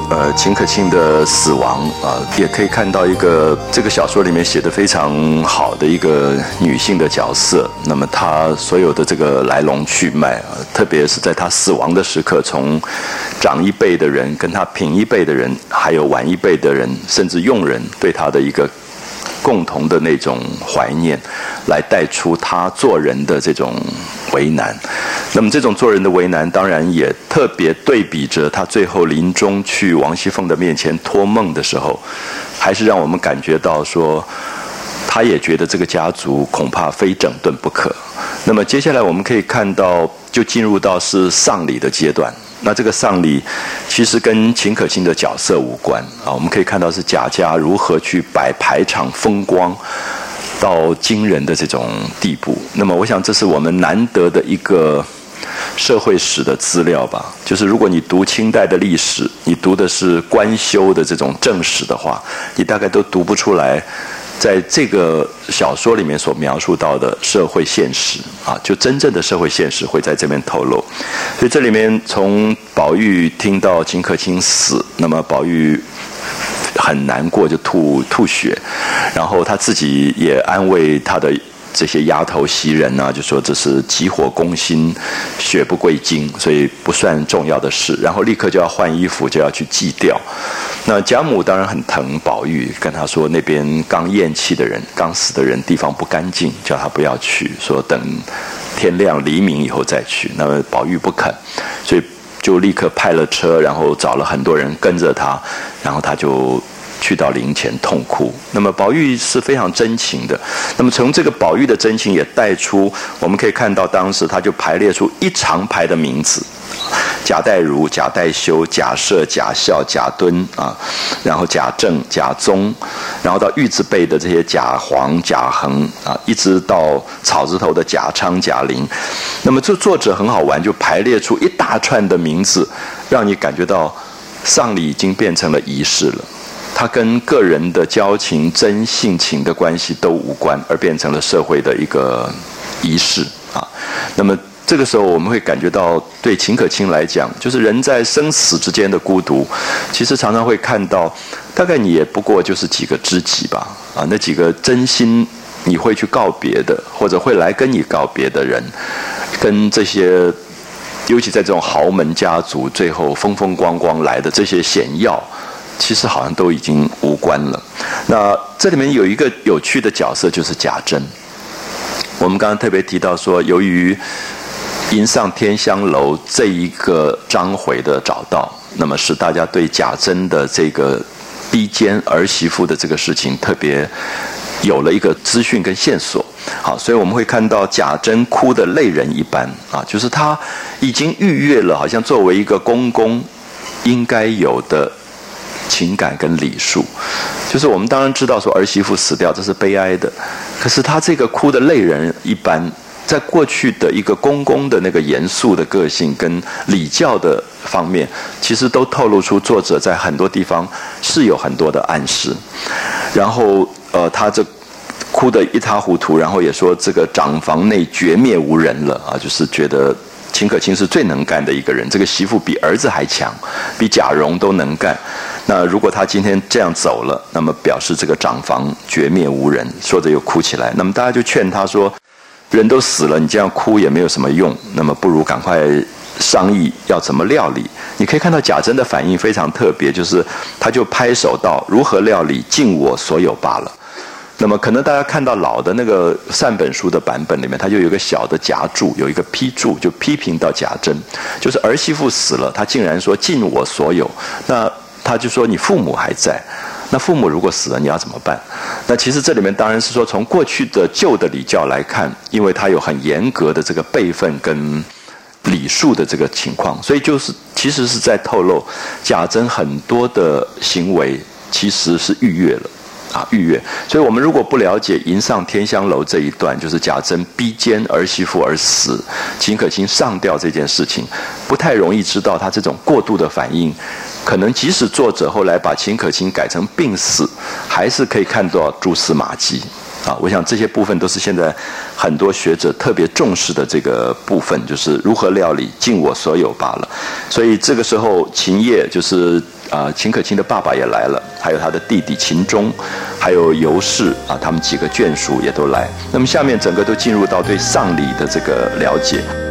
秦可卿的死亡也可以看到一个这个小说里面写得非常好的一个女性的角色。那么她所有的这个来龙去脉特别是在她死亡的时刻，从长一辈的人、跟她平一辈的人，还有晚一辈的人，甚至佣人对她的一个共同的那种怀念，来带出他做人的这种为难。那么这种做人的为难，当然也特别对比着他最后临终去王熙凤的面前托梦的时候，还是让我们感觉到说，他也觉得这个家族恐怕非整顿不可。那么接下来我们可以看到，就进入到是丧礼的阶段。那这个丧礼其实跟秦可卿的角色无关我们可以看到是贾家如何去摆排场风光到惊人的这种地步。那么我想这是我们难得的一个社会史的资料吧，就是如果你读清代的历史，你读的是官修的这种正史的话，你大概都读不出来在这个小说里面所描述到的社会现实就真正的社会现实会在这边透露。所以这里面从宝玉听到秦可卿死，那么宝玉很难过，就吐血，然后他自己也安慰他的这些丫头袭人就说这是急火攻心，血不归经，所以不算重要的事，然后立刻就要换衣服，就要去祭吊。那贾母当然很疼宝玉，跟他说那边刚咽气的人、刚死的人地方不干净，叫他不要去，说等天亮黎明以后再去。那么宝玉不肯，所以就立刻派了车，然后找了很多人跟着他，然后他就去到灵前痛哭。那么宝玉是非常真情的，那么从这个宝玉的真情也带出，我们可以看到当时他就排列出一长排的名字，贾代儒、贾代修、贾赦、贾孝、贾敦然后贾政、贾宗，然后到玉字辈的这些贾黄、贾衡一直到草字头的贾昌、贾玲。那么这作者很好玩，就排列出一大串的名字，让你感觉到丧礼已经变成了仪式了，它跟个人的交情、真性情的关系都无关，而变成了社会的一个仪式那么这个时候我们会感觉到，对秦可卿来讲，就是人在生死之间的孤独，其实常常会看到，大概你也不过就是几个知己吧那几个真心你会去告别的，或者会来跟你告别的人，跟这些尤其在这种豪门家族最后风风光光来的这些显要，其实好像都已经无关了。那这里面有一个有趣的角色，就是贾珍。我们刚刚特别提到说，由于迎上天香楼这一个章回的找到，那么使大家对贾珍的这个逼奸儿媳妇的这个事情特别有了一个资讯跟线索。好，所以我们会看到贾珍哭得泪人一般就是他已经逾越了好像作为一个公公应该有的情感跟礼数。就是我们当然知道说儿媳妇死掉这是悲哀的，可是他这个哭得泪人一般，在过去的一个公公的那个严肃的个性跟礼教的方面，其实都透露出作者在很多地方是有很多的暗示。然后他这哭得一塌糊涂，然后也说这个长房内绝灭无人了就是觉得秦可卿是最能干的一个人，这个媳妇比儿子还强，比贾蓉都能干。那如果他今天这样走了，那么表示这个长房绝灭无人，说着又哭起来。那么大家就劝他说，人都死了，你这样哭也没有什么用，那么不如赶快商议要怎么料理。你可以看到贾珍的反应非常特别，就是他就拍手道，如何料理，尽我所有罢了。那么可能大家看到老的那个善本书的版本里面，它就有一个小的夹注，有一个批注，就批评到贾珍，就是儿媳妇死了，他竟然说尽我所有，那他就说你父母还在，那父母如果死了你要怎么办？那其实这里面当然是说从过去的旧的礼教来看，因为它有很严格的这个辈分跟礼数的这个情况，所以就是其实是在透露贾珍很多的行为其实是逾越了逾越。所以我们如果不了解迎上天香楼这一段，就是贾珍逼奸儿媳妇而死，秦可卿上吊这件事情，不太容易知道他这种过度的反应。可能即使作者后来把秦可卿改成病死，还是可以看到蛛丝马迹我想这些部分都是现在很多学者特别重视的这个部分，就是如何料理，尽我所有罢了。所以这个时候秦业就是秦可卿的爸爸也来了，还有他的弟弟秦钟，还有尤氏他们几个眷属也都来。那么下面整个都进入到对丧礼的这个了解。